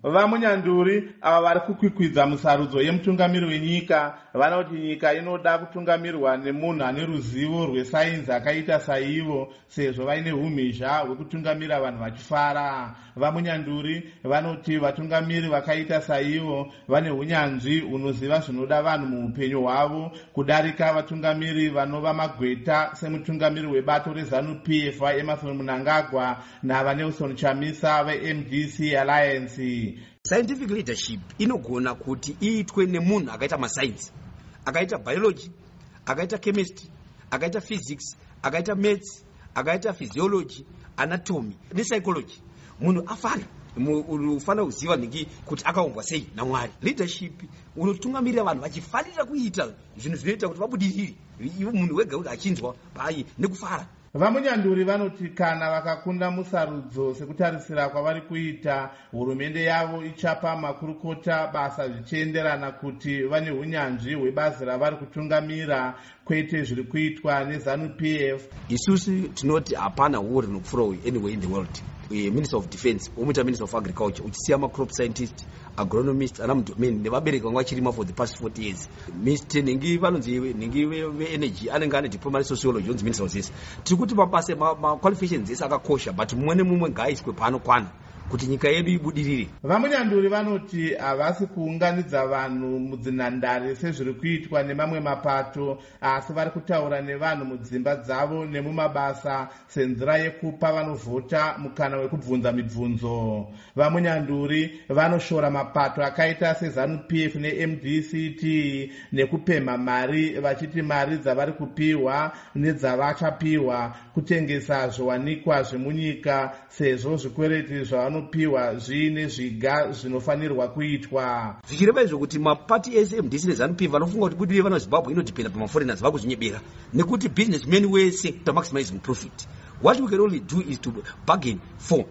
Vamunyanduri ava vari kukwikwidza musarudzo yemutungamiri wenyika vanoti nyika inoda kutungamirwa nemunhu ane ruzivo rwesainzi akaita saivo, sezvo vaine umhizha hwekutungamira vanhu vachifara. Vamunyanduri vanoti vatungamiri vakaita saivo vane unyanzvi hunoziva zvinoda vanhu muupenyu hwavo kudarika vatungamiri vanova magweta semutungamiri webato reZANU-PF vaEmmerson Mnangagwa navaNelson Chamisa veMDC Alliance. Scientific leadership inogona kuti iitwe nemunhu akaita masainsi, akaita biology, akaita chemistry, akaita physics, akaita maths, akaita physiology, anatomy nepsychology. Munhu afana unofana kuziva niki kuti akaumbwa sei naMwari. Leadership unotungamirira vanhu vachifanira kuita zvinhu zvinoita kuti vabudirire, ivo munhu wega kuti achinzwa pai nekufara. Vamunyanduri vanoti kana vakakunda musarudzo sekutarisira kwavari kuita, hurumende yavo ichapa makurukota basa zvichienderana kuti vane unyanzvi hwebazi ravari kutungamira, kwete zviri kuitwa neZANU-PF. Isusu tinoti hapana war rinopfuura anywhere in the world. Minister of Defense, umuita Minister of Agriculture, uchisiya crop scientist, agronomist, anamudomain nevabereki vanga vachirima for the past 40 years. Mr. Nengi vanonzi Nengi ve-energy anenge ane diploma sociology onzi Minister of this. Tiri kuti mabasa qualifications ese akakosha, but mumwe nemumwe ngaaiswe paanokwana kuti nyika yedu ibudirire. Vamunyanduri vanoti havasi kuunganidza vanhu mudzinhandare sezviri kuitwa nemamwe mapato, asi vari kutaura nevanhu mudzimba dzavo nemumabasa senzira yekupa vanovhota mukana wekubvunza mibvunzo. Vamunyanduri vanoshora mapato akaita seZANU-PF neMDCT nekupemha mari, vachiti mari dzavari kupiwa nedzavachapiwa kutengesa zviwanikwa zvemunyika, sezvo zvikwereti zvavanopiwa zviine zviga zvinofanirwa kuitwa. Zvichireva izvo kuti mapati ese MDC neZANU-PF vanofunga kuti budiriro vana Zimbabwe inodependa pamaforeigners vakuzvinyebera nekuti businessmen wese to maximizing profit. What we can only do is to bargain for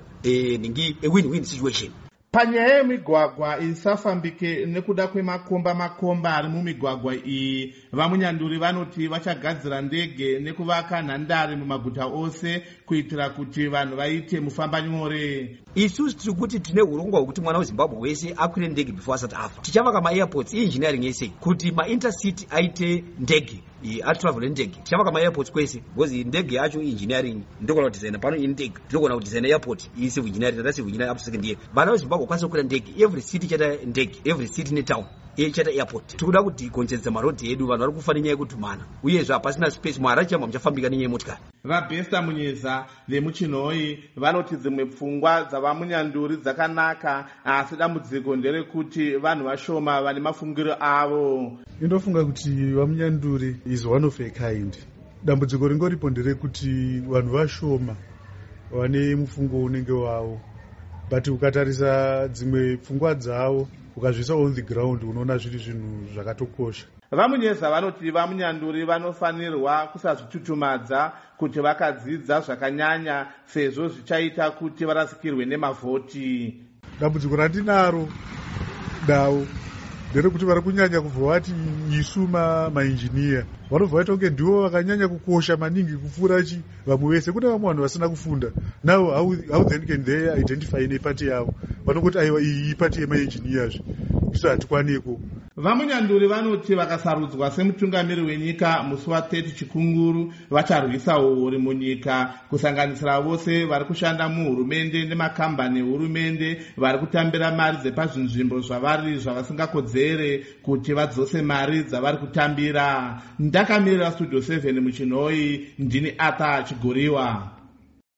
a win-win situation. Panyaya yemigwagwa isafambike nekuda kwemakomba ari mumigwagwa iyi, Vamunyanduri vanoti vachagadzira ndege nekuvaka nhandare mumaguta ose kuitira kuti vanhu vaite mufamba nyore. Isusu tiri kuti tine urongwa hwekuti mwana weZimbabwe wese akwire ndege before asati afa. Tichavaka ma-airports engineering yese kuti ma-intercity aite ndege atravel ndege. Tichavaka ma-airports kwese because ndege yacho engineering ndokona kudesigna pano indege, ndokona kudesigna airport civil engineering, that's civil engineering up to second year. Vana veZimbabwe kwanisa kukwira ndege, every city chata ndege, every city netown chata airport. Tikuda kuti konzerisa marodhi edu, vanhu vari kufana nyaya yekutumana uyezve hapasina space mwara chama muchafambika nenyaya yemotikari. VaBesta Munyeza vemuChinhoi vanoti dzimwe pfungwa dzavamunyanduri dzakanaka, asi dambudziko nderekuti vanhu vashoma vane mafungiro avo. Inofunga kuti Vamunyanduri is one of a kind. Dambudziko ringoripo nderekuti vanhu vashoma vane mufungo unenge wavo, but ukatarisa dzimwe pfungwa dzavo ukazvisa on the ground unoona zviri zvinhu zvakatokosha. Vamunyeza vanoti Vamunyanduri vanofanirwa kusazvitutumadza kuti vakadzidza zvakanyanya, sezvo zvichaita kuti varasikirwe nemavhoti. Dambudziko randinaro davo nderekuti vari kunyanya kubva vati isu mainjiniya vanobva vaita kunge ndivo vakanyanya kukosha maningi kupfuura vamwe vese. Kune vamwe vanhu vasina kufunda, now how then can they identify nepati yavo, vanongoti aiwa iyi ipati yemainjiniyazve, isu hatikwaneko. Vamunyanduri vanoti vakasarudzwa semutungamiri wenyika musi wa30 Chikunguru vacharwisa uori munyika, kusanganisira vose vari kushanda muhurumende nemakambani ehurumende vari kutambira mari dzepazvinzvimbo zvavari zvavasingakodzere kuti vadzose mari dzavari kutambira. Ndakamirira Studio 7 muChinhoi, ndini Arthur Chigoriwa.